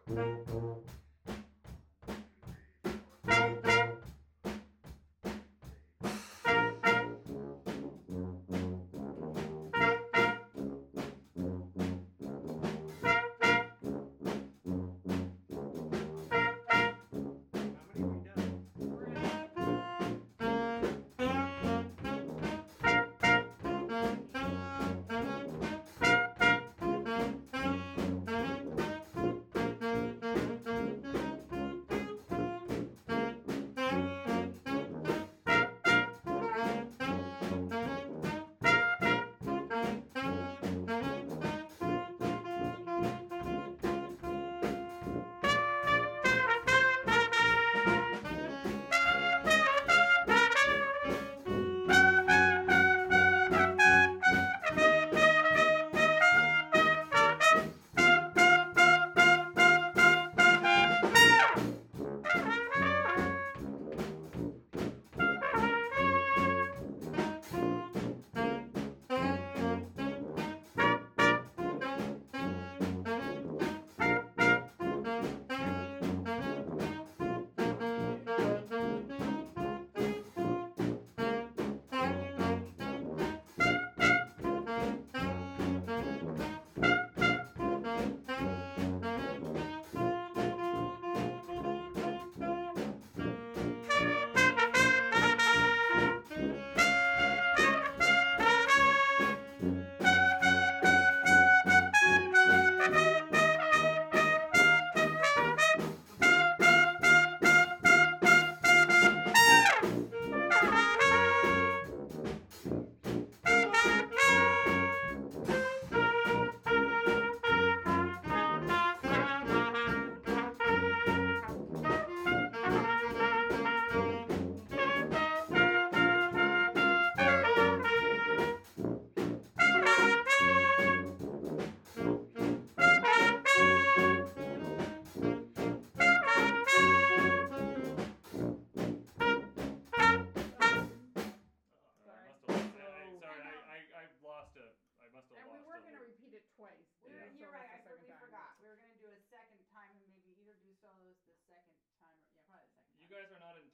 Twice. You're right. I forgot. We were gonna do a second time and maybe either do solos the second time or probably the second time. You guys are not in